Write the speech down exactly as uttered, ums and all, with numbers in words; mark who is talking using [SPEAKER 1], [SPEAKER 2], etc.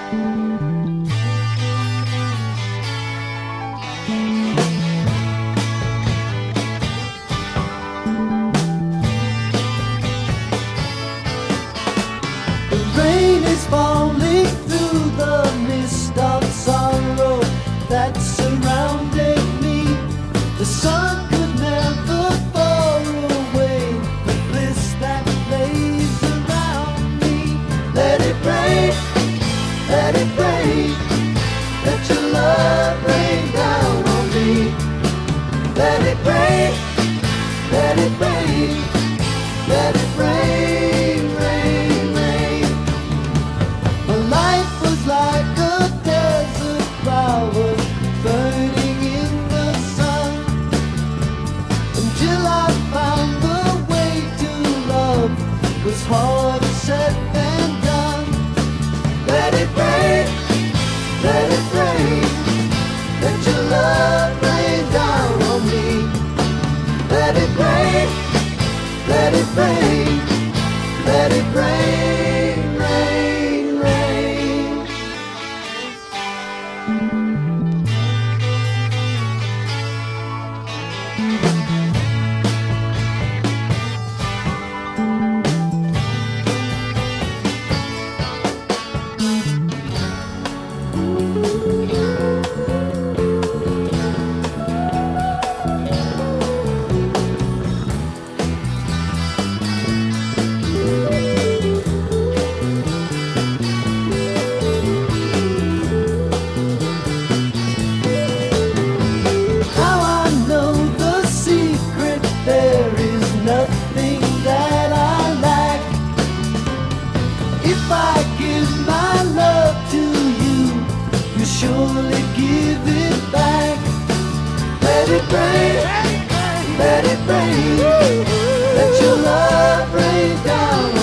[SPEAKER 1] Rain is falling through the mist of sorrow that surrounded me. The sun could never fall away the bliss that lays around me. Let it rain, let it rain, let your love rain down on me. Let it rain, let it rain, let it rain, rain, rain. My life was like a desert flower burning in the sun, until I found the way to love was harder said than done. Let it rain, let it rain, let your love rain down on me. Let it rain, let it rain, let it rain, rain, rain. How I know the secret, there is nothing that I lack. If I give my love to you, you surely give it back. Let it rain, let it rain, let your love rain down